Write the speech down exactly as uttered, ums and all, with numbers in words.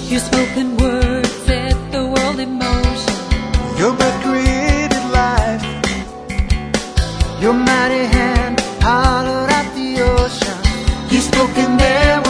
Your spoken words set the world in motion. Your breath created life. Your mighty hand hollowed out the ocean. You spoke and there